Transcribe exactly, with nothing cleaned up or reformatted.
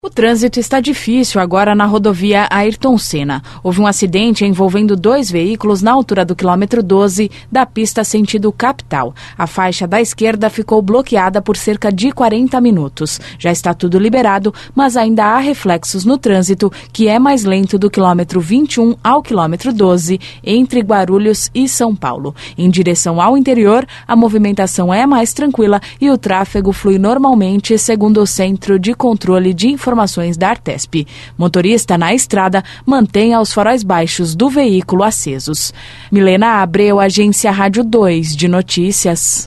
O trânsito está difícil agora na rodovia Ayrton Senna. Houve um acidente envolvendo dois veículos na altura do quilômetro doze da pista sentido capital. A faixa da esquerda ficou bloqueada por cerca de quarenta minutos. Já está tudo liberado, mas ainda há reflexos no trânsito, que é mais lento do quilômetro vinte e um ao quilômetro doze, entre Guarulhos e São Paulo. Em direção ao interior, a movimentação é mais tranquila e o tráfego flui normalmente, segundo o Centro de Controle de Informações Informações da Artesp. Motorista na estrada mantenha os faróis baixos do veículo acesos. Milena Abreu, Agência Rádio dois de Notícias.